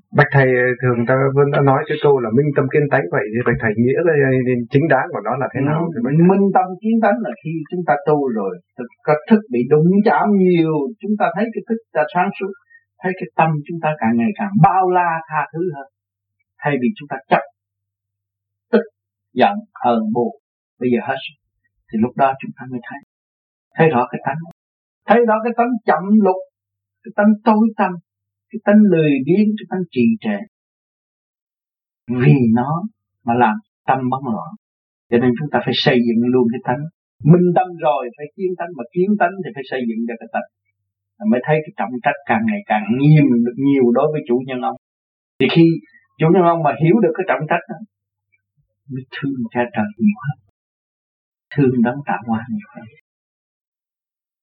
Bạch thầy thường ta vẫn đã nói cái câu là minh tâm kiến tánh, vậy thì bạch thầy nghĩa cái chính đáng của nó là thế nào? Minh tâm kiến tánh là khi chúng ta tu rồi, có thức bị đụng chạm nhiều, chúng ta thấy cái thức ta sáng suốt, thấy cái tâm chúng ta càng ngày càng bao la tha thứ hơn, thay vì chúng ta chấp tức giận hờn buồn. Bây giờ hết sức thì lúc đó chúng ta mới thấy rõ cái tánh, thấy rõ cái tánh chậm lục, cái tánh tối tăm, cái tánh lười biếng, cái tánh trì trệ, vì nó mà làm tâm bấn loạn. Cho nên chúng ta phải xây dựng luôn cái tánh minh tâm, rồi phải kiến tánh, mà kiến tánh thì phải xây dựng cho cái tánh, mới thấy cái trọng trách càng ngày càng nghiêm được nhiều đối với chủ nhân ông. Thì khi chủ nhân ông mà hiểu được cái trọng trách đó, mới thương cha trời nhiều hơn, thương đấng tạo hóa nhiều hơn.